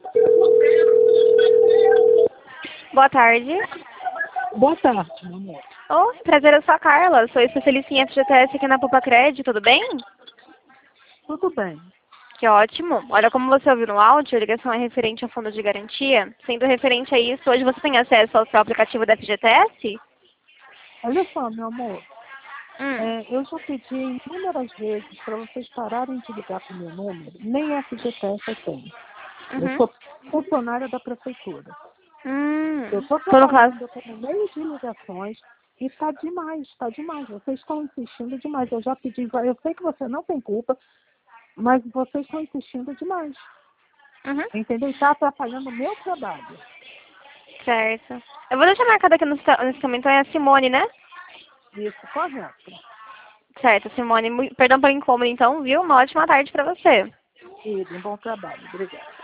Boa tarde. Boa tarde, meu amor. Oh, prazer, eu sou a Carla. Sou especialista em FGTS aqui na Poupa-Crédito, tudo bem? Tudo bem. Que ótimo. Olha, como você ouviu no áudio, a ligação é referente ao fundo de garantia. Sendo referente a isso, hoje você tem acesso ao seu aplicativo da FGTS? Olha só, meu amor. Hum. Eu já pedi inúmeras vezes para vocês pararem de ligar para o meu número. Nem FGTS eu tenho. Eu Uhum. sou funcionária da prefeitura. Eu estou Tô no caso. trabalhando, eu estou no meio de ligações e está demais, está demais. Vocês estão insistindo demais. Eu já pedi, eu sei que você não tem culpa, mas vocês estão insistindo demais. Uhum. Entendeu? Está atrapalhando o meu trabalho. Certo. Eu vou deixar marcado aqui no sistema, então é a Simone, né? Isso, correto. Certo, Simone. Perdão pelo incômodo, então, viu? Uma ótima tarde pra você. E um bom trabalho. Obrigada.